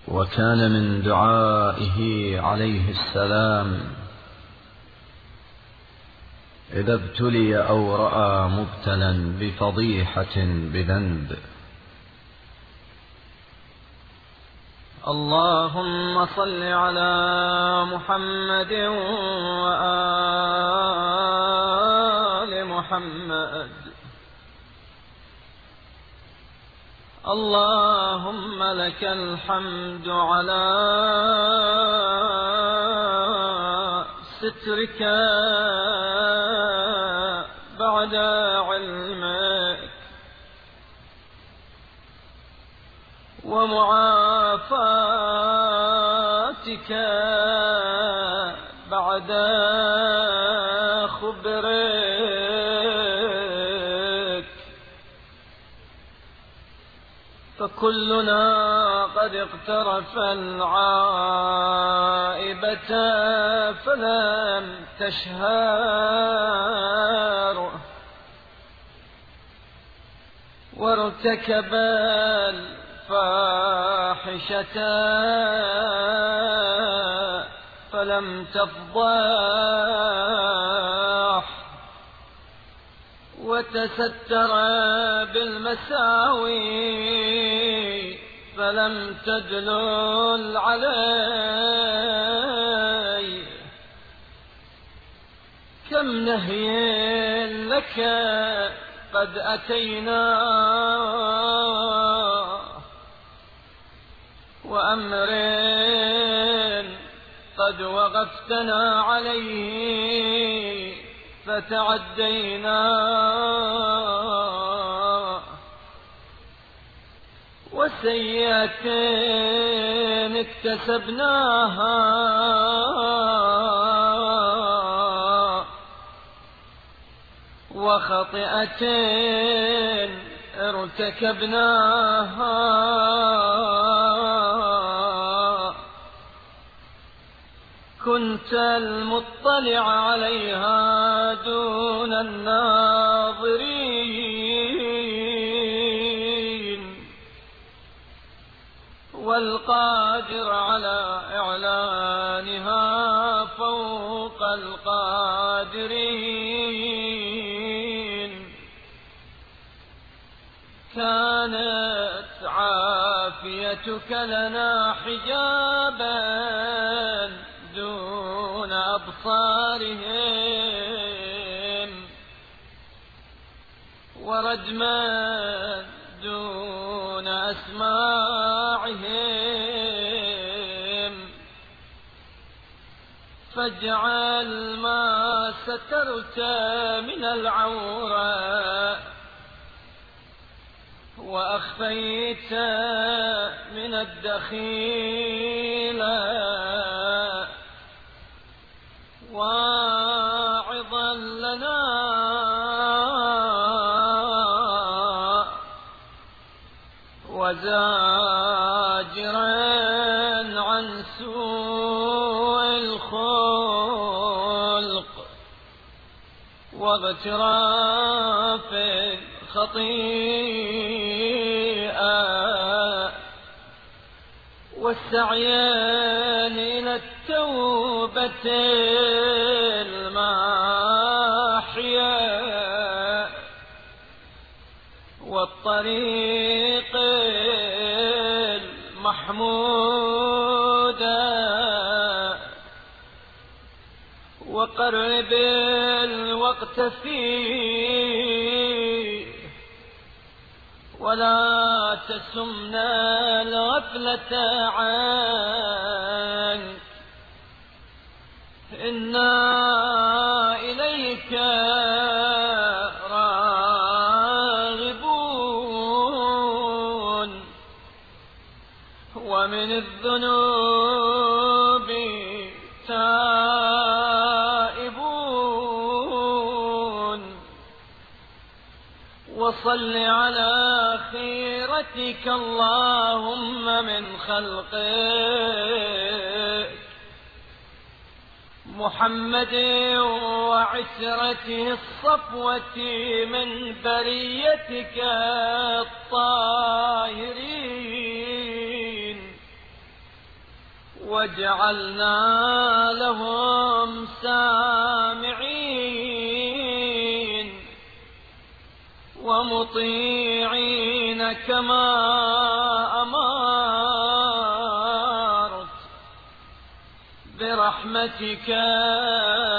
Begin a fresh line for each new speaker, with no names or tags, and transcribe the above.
وكان من دعائه عليه السلام إذا ابتلي أو رأى مبتلا بفضيحة بذنب:
اللهم صل على محمد وآل محمد. اللهم لك الحمد على سترك بعد علمك ومعافاتك بعد خبرك، فكلنا قد اقترف العائبة فلم تشهر، وارتكب الفاحشة فلم تفضح، وتستر بالمساوي فلم تدلل عليه. كم نهي لك قد أتينا، وأمر قد وقفتنا عليه فتعدينا، وسيئة اكتسبناها وخطئة ارتكبناها، كنت المطلع عليها دون الناظرين، والقادر على إعلانها فوق القادرين. كانت عافيتك لنا حجابا دون أبصارهم، وردما دون أسماعهم، فاجعل ما سترت من العورة وأخفيت من الدخيلة واعظا لنا وزاجرا عن سوء الخلق واغتراف الخطيئة، والسعي إلى التوبة الماحية والطريق المحمودة، وقرب الوقت فيه، ولا تسمنا الغفلة عنك، إنا إليك راغبون، ومن الذنوب تائبون. وصل على خيرتك اللهم من خلقك محمد وعشرته الصفوة من بريتك الطاهرين، واجعلنا لهم سامعين ومطيعين كما أمرت برحمتك